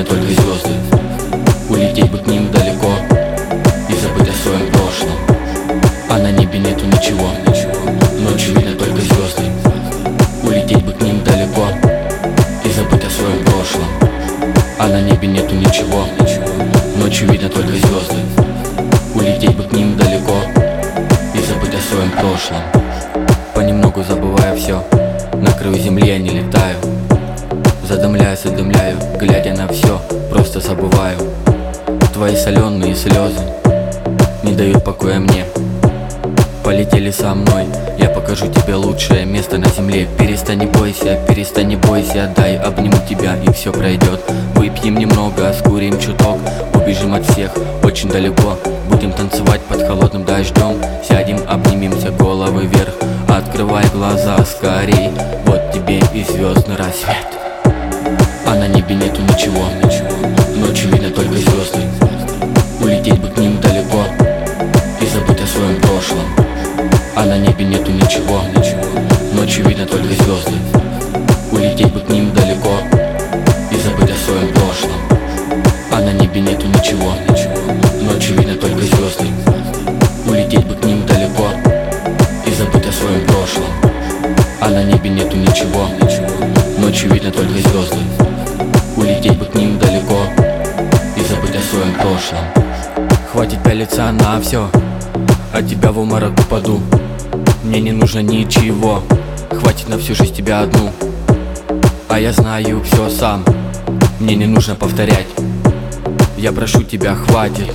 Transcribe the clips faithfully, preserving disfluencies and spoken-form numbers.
только звезды. Улететь бы к ним далеко и забыть о своем прошлом. А на небе нету ничего, ночью видно только звезды. Улететь бы к ним далеко и забыть о своем прошлом. А на небе нету ничего, ночью видно только звезды. Улететь бы к ним далеко и забыть о своем прошлом. Понемногу забывая все, на краю земли я не летаю. Задымляю, задымляю, глядя на все, просто забываю. Твои соленые слезы не дают покоя мне. Полетели со мной, я покажу тебе лучшее место на земле. Перестань, не бойся, перестань, не бойся, дай обниму тебя и все пройдет. Выпьем немного, скурим чуток, убежим от всех очень далеко. Будем танцевать под холодным дождем, сядем, обнимемся, головы вверх. Открывай глаза скорей, вот тебе и звездный рассвет. А на небе нету ничего, ночью видно только звезды. Улететь бы к ним далеко и забыть о своем прошлом. А на небе нету ничего, ночью видно только звезды. Улететь бы к ним далеко и забыть о своем прошлом. А на небе нету ничего, ночью видно только звезды. Улететь бы к ним далеко и забыть о своем прошлом. А на небе нету ничего, ночью видно только звезды. Улететь бы к ним далеко и забыть о своем прошлом. Хватит пялиться на все, от тебя в обморок упаду. Мне не нужно ничего, хватит на всю жизнь тебя одну. А я знаю все сам, мне не нужно повторять. Я прошу тебя, хватит.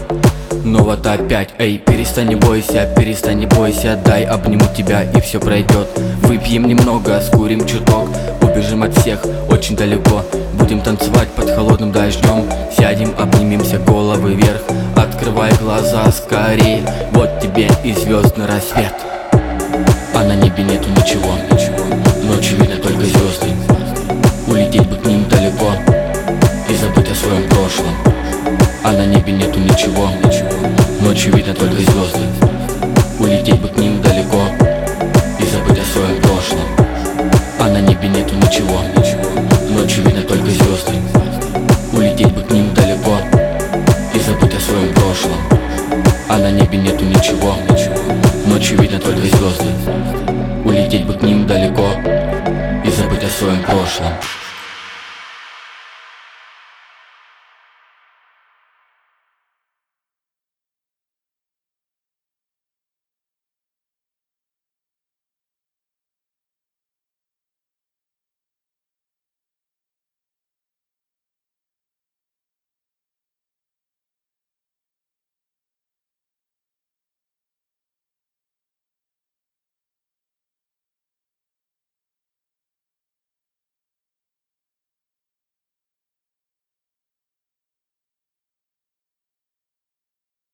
Но вот опять, эй, перестань, не бойся, перестань, не бойся, дай обниму тебя и все пройдет. Выпьем немного, скурим чуток, убежим от всех очень далеко. Будем танцевать под холодным дождем, сядем, обнимемся, головы вверх. Открывай глаза скорее, вот тебе и звездный рассвет. А на небе нету ничего, ночью видно только звезды. Улететь бы к ним далеко и забыть о своем прошлом. А на небе нету ничего, ночью видно только звезды. Улететь бы к ним далеко и забыть о своем прошлом. А на небе нету ничего, ночью видно только звезды. Улететь бы к ним далеко и забыть о своем прошлом. А на небе нету ничего, ночью видно только звезды. Улететь бы к ним далеко и забыть о своем прошлом.